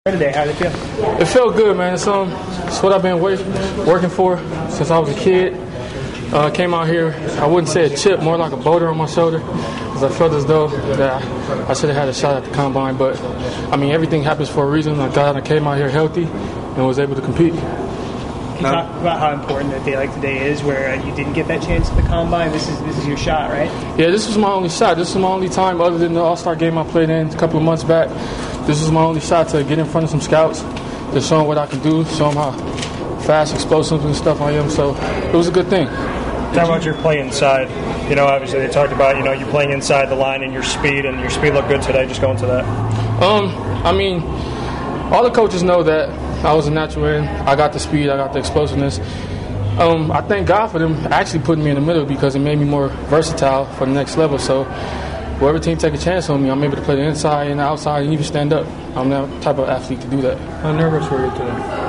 Today, how did it feel? It felt good, man. It's what I've been working for since I was a kid. Came out here, I wouldn't say a chip, more like a boulder on my shoulder, because I felt as though that I should have had a shot at the combine. But I mean, everything happens for a reason. I came out here healthy and was able to compete. Can you talk about how important a day like today is, where you didn't get that chance at the combine? This is your shot, right? Yeah, this was my only shot. This was my only time, other than the All-Star game I played in a couple of months back. This was my only shot to get in front of some scouts, to show them what I can do, show them how fast, explosive, and stuff I am. So it was a good thing. Talk about your play inside. You know, obviously they talked about, you playing inside the line and your speed looked good today. Just go into that. I mean, all the coaches know that I was a natural end. I got the speed, I got the explosiveness. I thank God for them actually putting me in the middle, because it made me more versatile for the next level. So whoever team take a chance on me, I'm able to play the inside and the outside and even stand up. I'm that type of athlete to do that. How nervous were you today?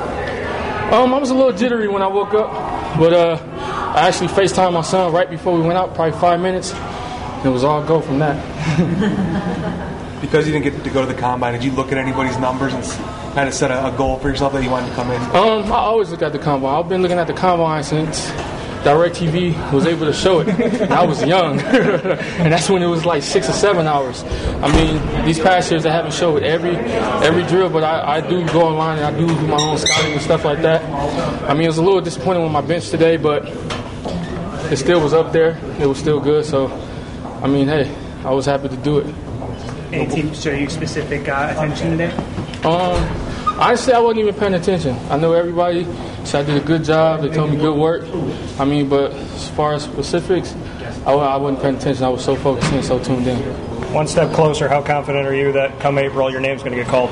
I was a little jittery when I woke up, but I actually FaceTimed my son right before we went out, probably 5 minutes, and it was all go from that. Because you didn't get to go to the combine, did you look at anybody's numbers and kind of set a goal for yourself that you wanted to come in? I always look at the combine. I've been looking at the combine since DirecTV was able to show it. And I was young, and that's when it was like 6 or 7 hours. I mean, these past years they haven't showed every drill, but I do go online and I do my own scouting and stuff like that. I mean, it was a little disappointing with my bench today, but it still was up there. It was still good. So, I mean, hey, I was happy to do it. Any team show you specific attention today? Honestly, I wasn't even paying attention. I know everybody said I did a good job. They told me good work. I mean, but as far as specifics, I wasn't paying attention. I was so focused and so tuned in. One step closer, how confident are you that come April your name's going to get called?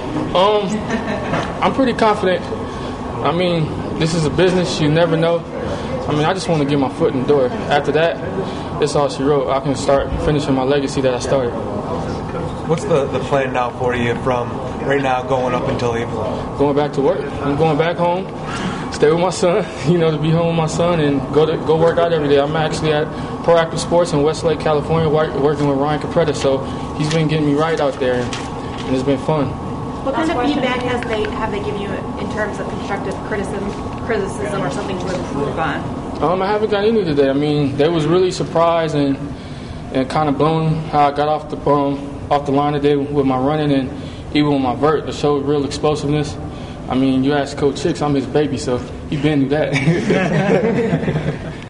I'm pretty confident. I mean, this is a business. You never know. I mean, I just want to get my foot in the door. After that, it's all she wrote. I can start finishing my legacy that I started. What's the plan now for you from right now going up until April? Going back to work. I'm going back home, stay with my son, to be home with my son and go work out every day. I'm actually at Proactive Sports in Westlake, California, working with Ryan Capretta, so he's been getting me right out there, and it's been fun. What kind of feedback have they given you in terms of constructive criticism or something to improve on? I haven't got any today. I mean, they was really surprised and kind of blown how I got off the line today with my running and even with my vert to show real explosiveness. I mean, you ask Coach Chicks, I'm his baby, so he been through that.